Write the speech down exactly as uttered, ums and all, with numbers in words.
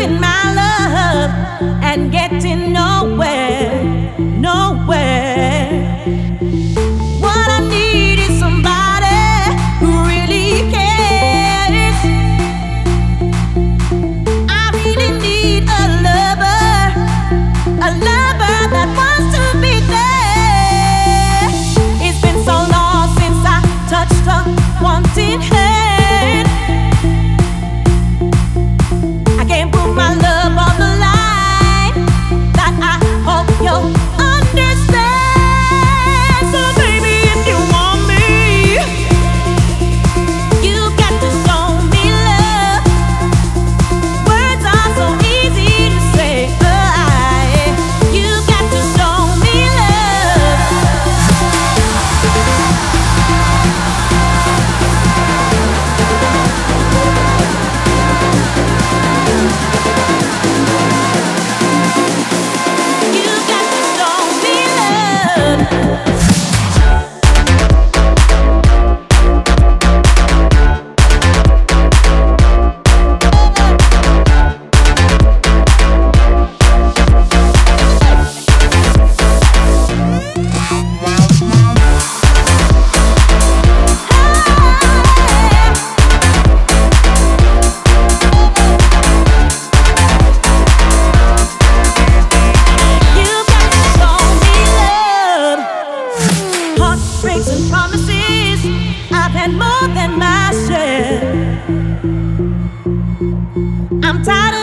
giving my love and getting nowhere, nowhere. What I need is somebody who really cares. I really need a lover, a lover that wants to be there. It's been so long since I touched her wanting hand. I can't put my love on the line. That I hope you'll understand. So baby, if you want me, you got to show me love. Words are so easy to say. Oh, you got to show me love. You got to show me love. You got to show me love. Heartbreaks and promises, I've had more than my share. I'm tired